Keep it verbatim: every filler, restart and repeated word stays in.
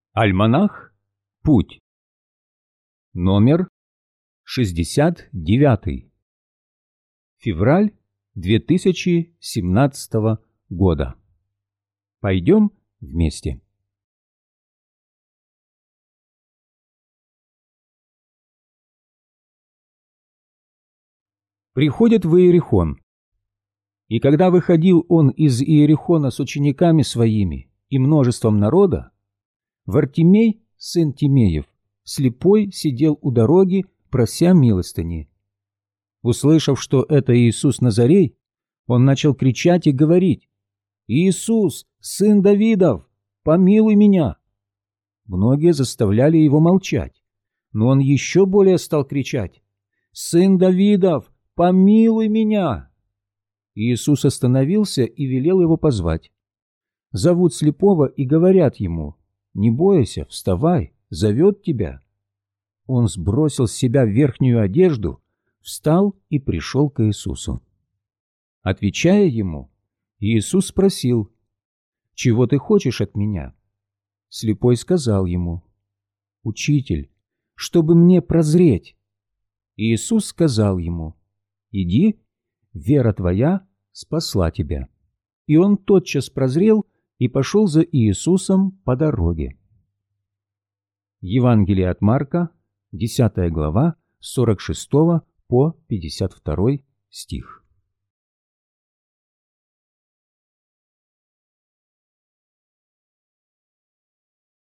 Альманах «Путь». Номер шестьдесят девятый. Февраль две тысячи семнадцатого года. Пойдем вместе. Приходит в Иерихон. И когда выходил он из Иерихона с учениками своими и множеством народа, Вартимей, сын Тимеев, слепой, сидел у дороги, прося милостыни. Услышав, что это Иисус Назарей, он начал кричать и говорить: «Иисус, сын Давидов, помилуй меня!» Многие заставляли его молчать, но он еще более стал кричать: «Сын Давидов, помилуй меня!» Иисус остановился и велел его позвать. Зовут слепого и говорят ему: «Не бойся, вставай, зовет тебя». Он сбросил с себя верхнюю одежду, встал и пришел к Иисусу. Отвечая ему, Иисус спросил: «Чего ты хочешь от меня?» Слепой сказал ему: «Учитель, чтобы мне прозреть». Иисус сказал ему: «Иди, вера твоя спасла тебя». И он тотчас прозрел и пошел за Иисусом по дороге. Евангелие от Марка, десятая глава, с сорок шестого по пятьдесят второй стих.